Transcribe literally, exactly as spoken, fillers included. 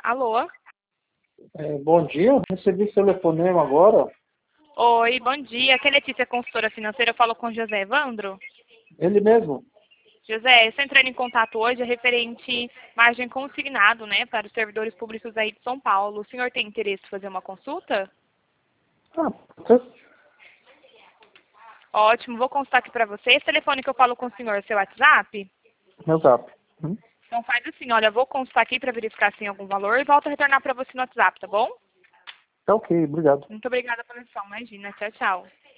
Alô? É, bom dia, recebi seu telefonema agora. Oi, bom dia. Aqui é Letícia, consultora financeira. Eu falo com o José Evandro. Ele mesmo? José, eu estou entrando em contato hoje referente margem consignado, né, para os servidores públicos aí de São Paulo. O senhor tem interesse em fazer uma consulta? Ah, você... Ótimo, vou consultar aqui para você. Esse telefone que eu falo com o senhor é seu WhatsApp? Meu zap. Hum? Então faz assim, olha, eu vou consultar aqui para verificar se tem algum valor e volto a retornar para você no WhatsApp, tá bom? Tá ok, obrigado. Muito obrigada pela atenção, imagina. Tchau, tchau.